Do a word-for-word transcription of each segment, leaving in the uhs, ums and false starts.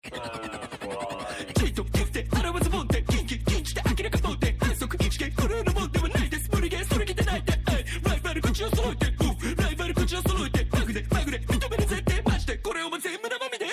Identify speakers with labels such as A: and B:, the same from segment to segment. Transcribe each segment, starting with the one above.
A: ちょいと言って払わずもんでキンキンキンして明らかもんで反則一見これのもんではないです無理ゲーそれきてないでライバル口を揃えてライバル口を揃えてマグでマグで認めるぜってマジでこれをも全部生身で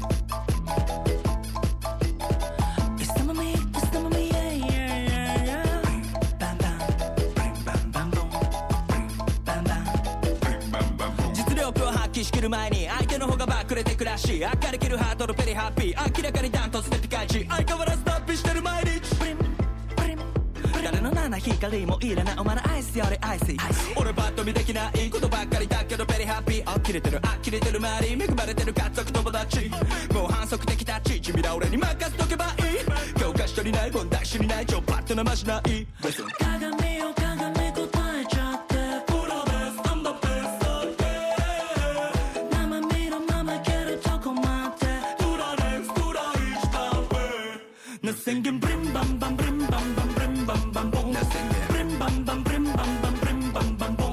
A: 実力を発揮しきる前に相手の方がバックれてくらし明かりきるハートのペリハッピー明らかにダントツでピカイチ相変わらず脱皮してる毎日誰の七光もいらないお前のアイスよりアイス俺バッと見できないことばっかりだけどペリハッピーあきれてるあきれてる周り恵まれてる家族友達もう反則的タッチ君ら俺に任せとけばいい教科書にない問題知りない超パッとなましない鏡よ鏡答えちゃってプロです I'm the best yeah 生身のままいけるとこまでトラレストラ一番上な宣言ブリンバンバンブリンバンバンブリンバンバンボンブリンバンバンブリンバンバンブリンバンバンボン